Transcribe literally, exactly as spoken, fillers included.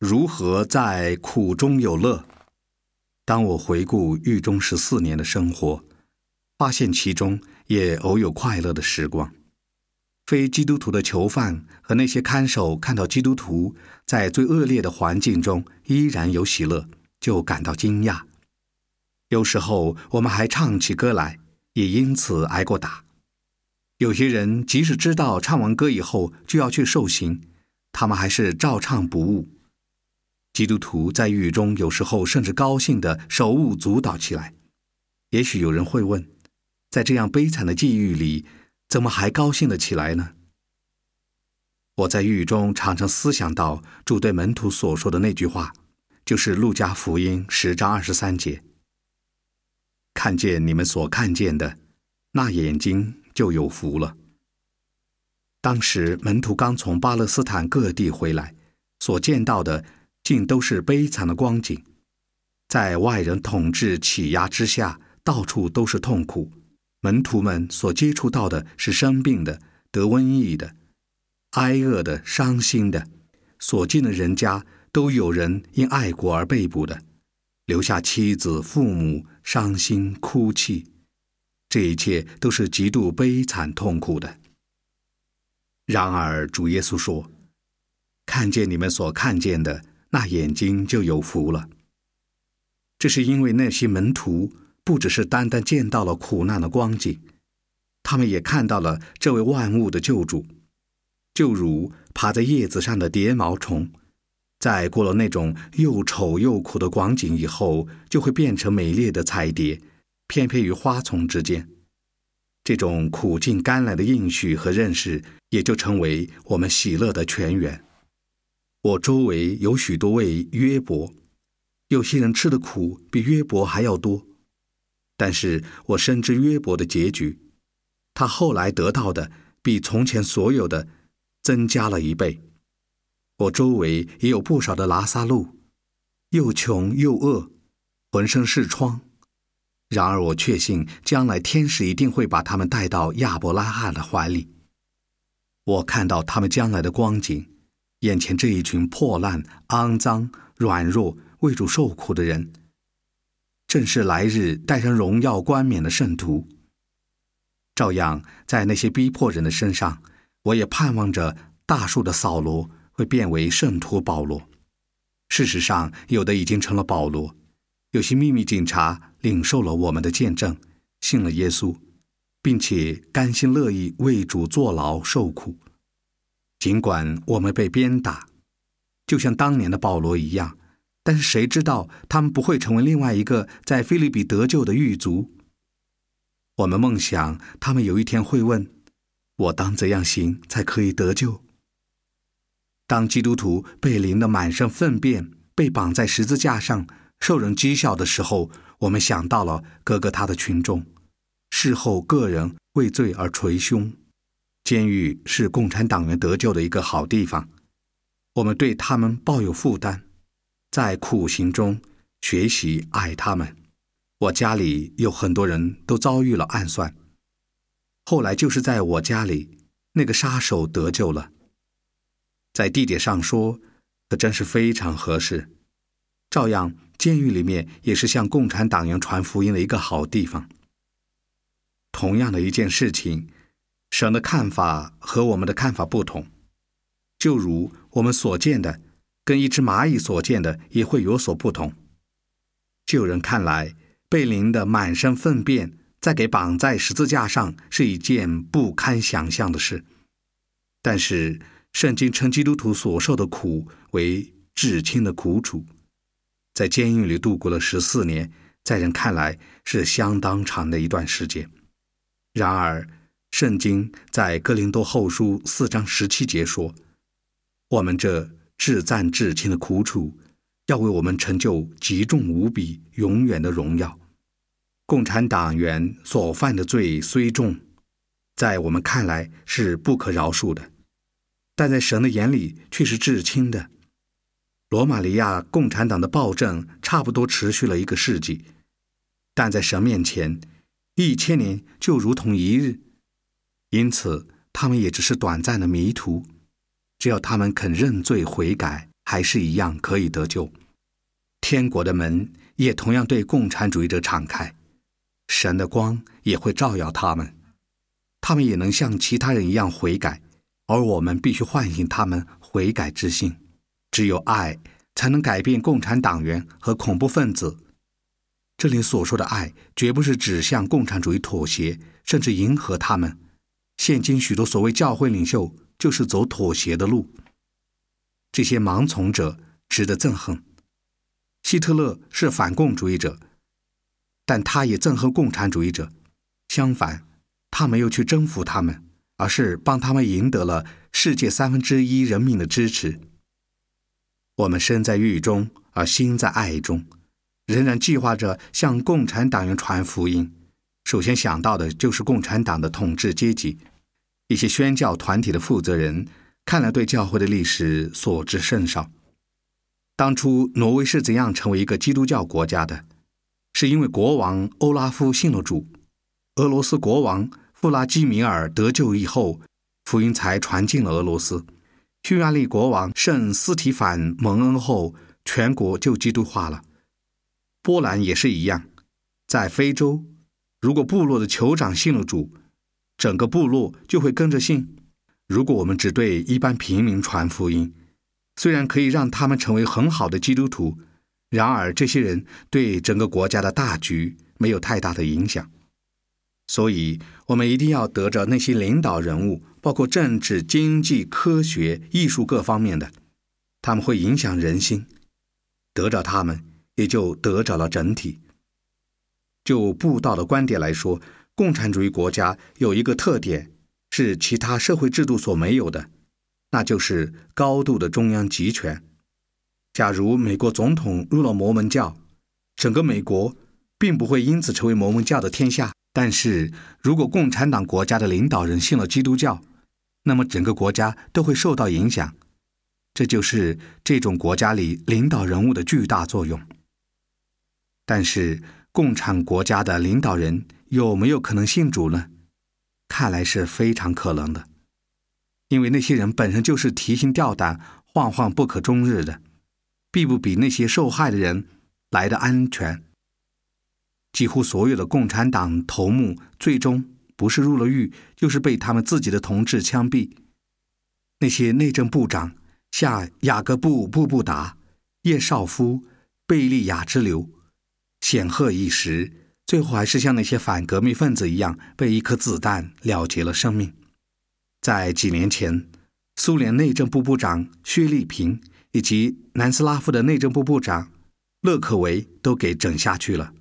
如何在苦中有乐？当我回顾狱中十四年的生活，发现其中也偶有快乐的时光。非基督徒的囚犯和那些看守看到基督徒在最恶劣的环境中依然有喜乐，就感到惊讶。有时候我们还唱起歌来，也因此挨过打。有些人即使知道唱完歌以后就要去受刑，他们还是照唱不误。基督徒在狱中有时候甚至高兴地手舞足蹈起来。也许有人会问，在这样悲惨的际遇里，怎么还高兴得起来呢？我在狱中常常思想到主对门徒所说的那句话，就是路加福音十章二十三节：看见你们所看见的，那眼睛就有福了。当时门徒刚从巴勒斯坦各地回来，所见到的竟都是悲惨的光景。在外人统治欺压之下，到处都是痛苦。门徒们所接触到的是生病的、得瘟疫的、挨饿的、伤心的，所进的人家都有人因爱国而被捕的，留下妻子、父母伤心哭泣。这一切都是极度悲惨痛苦的。然而主耶稣说，看见你们所看见的，那眼睛就有福了。这是因为那些门徒不只是单单见到了苦难的光景，他们也看到了这位万物的救主。就如爬在叶子上的蝶毛虫，在过了那种又丑又苦的光景以后，就会变成美丽的彩蝶，翩翩于花丛之间。这种苦尽甘来的应许和认识，也就成为我们喜乐的泉源。我周围有许多位约伯，有些人吃的苦比约伯还要多，但是我深知约伯的结局，他后来得到的比从前所有的增加了一倍。我周围也有不少的拉撒路，又穷又饿，浑身是疮。然而我确信将来天使一定会把他们带到亚伯拉罕的怀里。我看到他们将来的光景，眼前这一群破烂、肮脏、软弱、为主受苦的人，正是来日带上荣耀冠冕的圣徒。照样在那些逼迫人的身上，我也盼望着大树的扫罗会变为圣徒保罗。事实上，有的已经成了保罗，有些秘密警察领受了我们的见证，信了耶稣，并且甘心乐意为主坐牢受苦。尽管我们被鞭打，就像当年的保罗一样，但是谁知道他们不会成为另外一个在腓立比得救的狱卒。我们梦想他们有一天会问，我当怎样行才可以得救？当基督徒被淋得满身粪便，被绑在十字架上受人讥笑的时候，我们想到了哥哥他的群众，事后个人为罪而捶胸。监狱是共产党员得救的一个好地方，我们对他们抱有负担，在苦行中学习爱他们。我家里有很多人都遭遇了暗算，后来就是在我家里，那个杀手得救了。在地点上说，可真是非常合适。照样，监狱里面也是向共产党员传福音的一个好地方。同样的一件事情，神的看法和我们的看法不同。就如我们所见的，跟一只蚂蚁所见的也会有所不同。就有人看来，被淋得满身粪便，再给绑在十字架上是一件不堪想象的事。但是圣经称基督徒所受的苦为至轻的苦楚，在监狱里度过了十四年，在人看来是相当长的一段时间。然而圣经在哥林多后书四章十七节说，我们这至赞至轻的苦楚，要为我们成就极重无比永远的荣耀。共产党员所犯的罪虽重，在我们看来是不可饶恕的，但在神的眼里却是至轻的。罗马尼亚共产党的暴政差不多持续了一个世纪，但在神面前，一千年就如同一日。因此他们也只是短暂的迷途，只要他们肯认罪悔改， 还是一样可以得救。天国的门也同样对共产主义者敞开，神的光也会照耀他们，他们也能像其他人一样悔改，而我们必须唤醒他们悔改之心。只有爱才能改变共产党员和恐怖分子。这里所说的爱绝不是指向共产主义妥协，甚至迎合他们。现今许多所谓教会领袖就是走妥协的路，这些盲从者值得憎恨。希特勒是反共主义者，但他也憎恨共产主义者。相反，他没有去征服他们，而是帮他们赢得了世界三分之一人民的支持。我们身在狱中，而心在爱中，仍然计划着向共产党员传福音。首先想到的就是共产党的统治阶级，一些宣教团体的负责人看来对教会的历史所知甚少。当初挪威是怎样成为一个基督教国家的？是因为国王欧拉夫信了主，俄罗斯国王弗拉基米尔得救以后，福音才传进了俄罗斯。匈牙利国王圣斯提反蒙恩后，全国就基督化了。波兰也是一样，在非洲，如果部落的酋长信了主，整个部落就会跟着信。如果我们只对一般平民传福音，虽然可以让他们成为很好的基督徒，然而这些人对整个国家的大局没有太大的影响。所以我们一定要得着那些领导人物，包括政治、经济、科学、艺术各方面的，他们会影响人心，得着他们也就得着了整体。就布道的观点来说，共产主义国家有一个特点是其他社会制度所没有的，那就是高度的中央集权。假如美国总统入了摩门教，整个美国并不会因此成为摩门教的天下，但是如果共产党国家的领导人信了基督教，那么整个国家都会受到影响。这就是这种国家里领导人物的巨大作用。但是共产国家的领导人有没有可能信主呢？看来是非常可能的，因为那些人本身就是提心吊胆、惶惶不可终日的，必不比那些受害的人来得安全。几乎所有的共产党头目最终不是入了狱，就是被他们自己的同志枪毙。那些内政部长像雅各布·布布达、叶绍夫、贝利亚之流，显赫一时，最后还是像那些反革命分子一样，被一颗子弹了结了生命。在几年前，苏联内政部部长薛利平以及南斯拉夫的内政部部长勒可维都给整下去了。